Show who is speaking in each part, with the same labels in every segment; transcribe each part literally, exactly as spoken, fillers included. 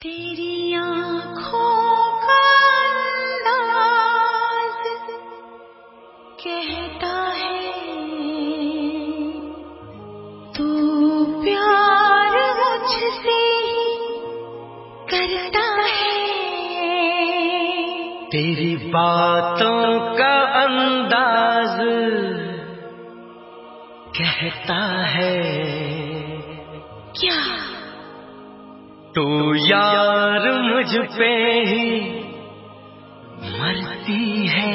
Speaker 1: तेरी आँखों का अंदाज कहता है तू प्यार मुझसे ही करता है।
Speaker 2: तेरी बातों का अंदाज कहता है
Speaker 1: क्या
Speaker 2: तू यार मुझ पे ही मरती है।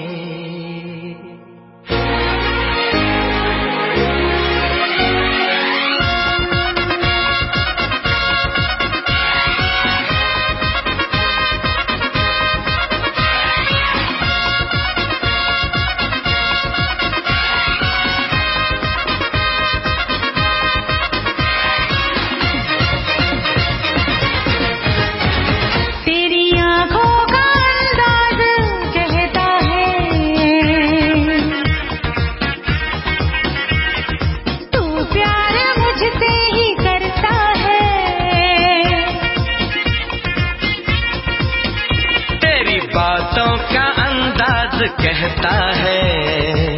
Speaker 2: बातों का अंदाज कहता है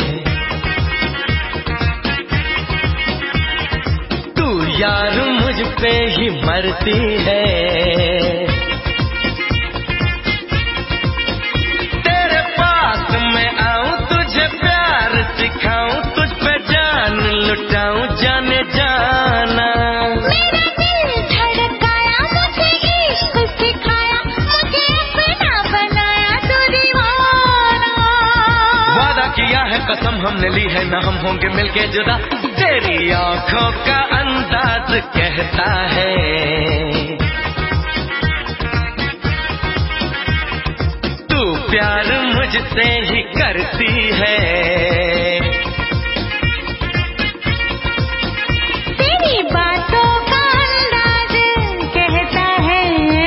Speaker 2: तू यार मुझ पे ही मरती है। तेरे पास मैं आऊं तुझे प्यार सिखाऊं तुझ पे जान लुटाऊं जाने जाना। किया है कसम हमने ली है ना हम होंगे मिलके जुदा। तेरी आंखों का अंदाज कहता है तू प्यार मुझसे ही करती है।
Speaker 1: तेरी बातों का अंदाज कहता है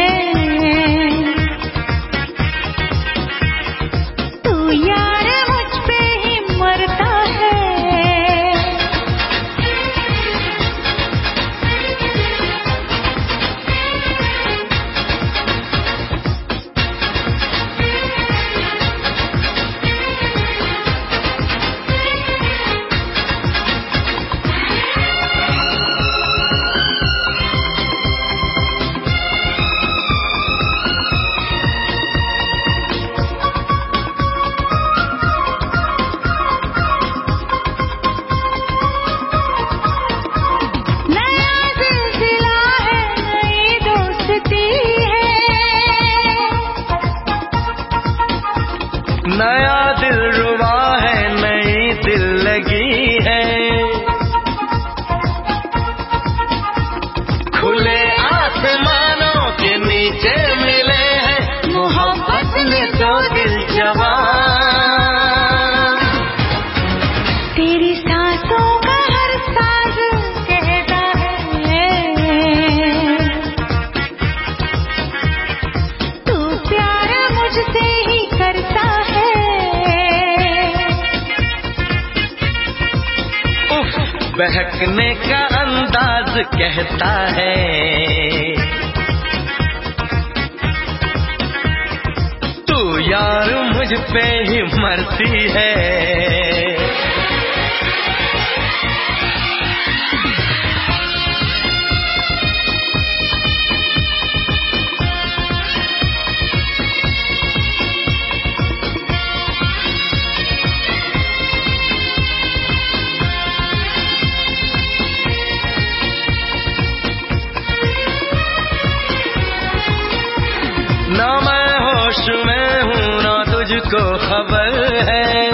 Speaker 1: तू यार
Speaker 2: नया दिल रुबा है नई दिल लगी है। खुले आसमानों के नीचे मिले हैं मोहब्बत में दो दिल जवान।
Speaker 1: तेरी सांसों का हर साज कहता है तू प्यार मुझसे ही करता है।
Speaker 2: बहकने का अंदाज कहता है तू यार मुझ पे ही मरती है। ना मैं होश में हूँ ना तुझको खबर है।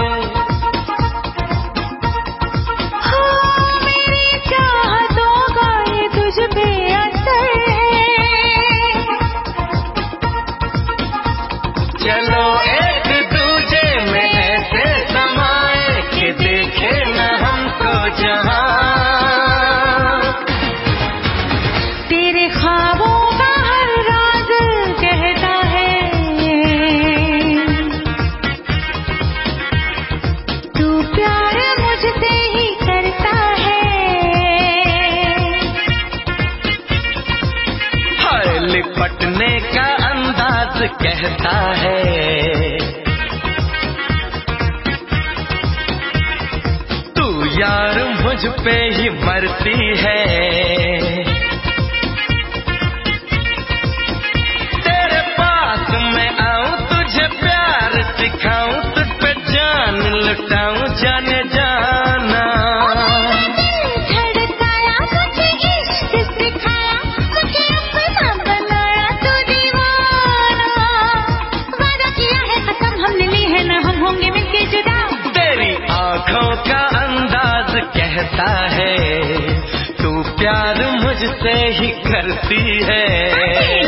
Speaker 1: हाँ, मेरी चाहतों का ये तुझ पे असर है।
Speaker 2: चलो एक दूजे में ऐसे समाए कि देखे न हमको जहां।
Speaker 1: तेरे ख्वाबों का हर राज कहता है
Speaker 2: लिपटने का अंदाज कहता है। तू यार मुझ पे ही मरती है, तेरे पास मैं आऊं तुझे प्यार सिखाऊं, तुझ पे जान लुटाऊं जाने जाना। आँखों का अंदाज कहता है तू प्यार मुझसे ही करती है।